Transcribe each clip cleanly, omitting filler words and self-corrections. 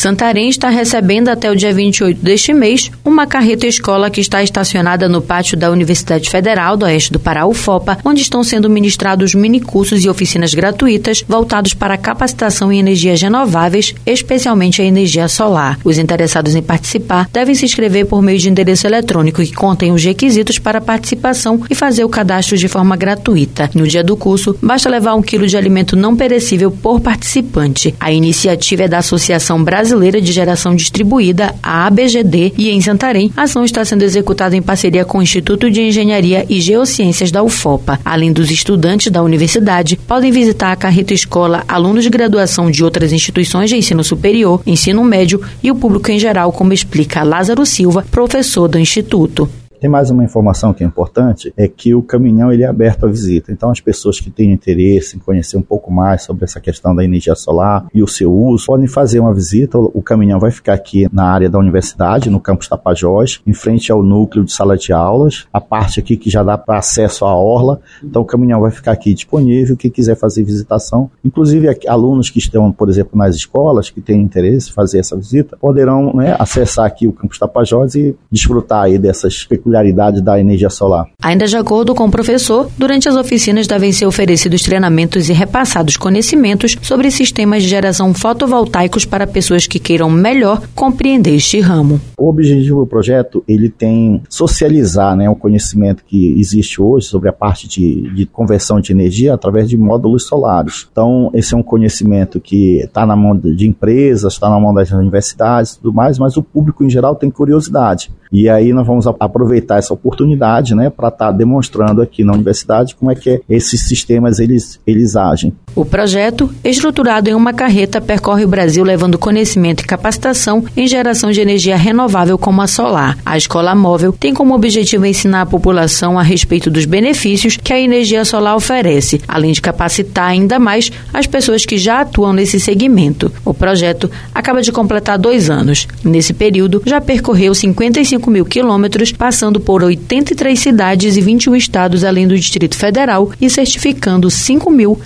Santarém está recebendo até o dia 28 deste mês uma carreta-escola que está estacionada no pátio da Universidade Federal do Oeste do Pará, UFOPA, onde estão sendo ministrados minicursos e oficinas gratuitas voltados para a capacitação em energias renováveis, especialmente a energia solar. Os interessados em participar devem se inscrever por meio de endereço eletrônico que contém os requisitos para a participação e fazer o cadastro de forma gratuita. No dia do curso, basta levar 1 quilo de alimento não perecível por participante. A iniciativa é da Associação Brasileira de Geração Distribuída, a ABGD, e em Santarém, a ação está sendo executada em parceria com o Instituto de Engenharia e Geociências da UFOPA. Além dos estudantes da universidade, podem visitar a carreta-escola alunos de graduação de outras instituições de ensino superior, ensino médio e o público em geral, como explica Lázaro Silva, professor do Instituto. Tem mais uma informação que é importante, é que o caminhão ele é aberto à visita. Então as pessoas que têm interesse em conhecer um pouco mais sobre essa questão da energia solar e o seu uso, podem fazer uma visita. O caminhão vai ficar aqui na área da universidade, no campus Tapajós, em frente ao núcleo de sala de aulas, a parte aqui que já dá para acesso à orla. Então o caminhão vai ficar aqui disponível, quem quiser fazer visitação. Inclusive alunos que estão, por exemplo, nas escolas, que têm interesse em fazer essa visita, poderão acessar aqui o campus Tapajós e desfrutar aí dessas peculiaridade da energia solar. Ainda de acordo com o professor, durante as oficinas devem ser oferecidos treinamentos e repassados conhecimentos sobre sistemas de geração fotovoltaicos para pessoas que queiram melhor compreender este ramo. O objetivo do projeto, ele tem socializar o conhecimento que existe hoje sobre a parte de conversão de energia através de módulos solares. Então, esse é um conhecimento que está na mão de empresas, está na mão das universidades e tudo mais, mas o público em geral tem curiosidade. E aí nós vamos aproveitar essa oportunidade para estar demonstrando aqui na universidade como é que esses sistemas eles agem. O projeto, estruturado em uma carreta, percorre o Brasil levando conhecimento e capacitação em geração de energia renovável como a solar. A escola móvel tem como objetivo ensinar a população a respeito dos benefícios que a energia solar oferece, além de capacitar ainda mais as pessoas que já atuam nesse segmento. O projeto acaba de completar 2 anos. Nesse período, já percorreu 55 mil quilômetros, passando por 83 cidades e 21 estados, além do Distrito Federal, e certificando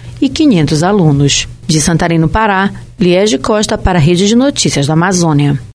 5.500 alunos. De Santarém, no Pará, Liege Costa para a Rede de Notícias da Amazônia.